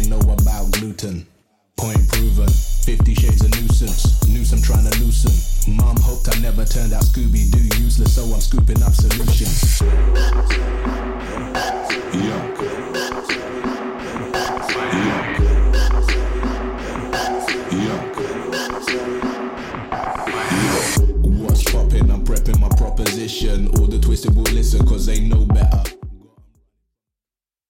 they know about gluten. Point proven, 50 shades of nuisance. Noose I'm trying to loosen. Mom hoped I never turned out Scooby-Doo useless, so I'm scooping up solutions. Yuck. Yuck. Yuck. Yuck. What's poppin'? I'm prepping my proposition. All the twisted will listen, cause they know better.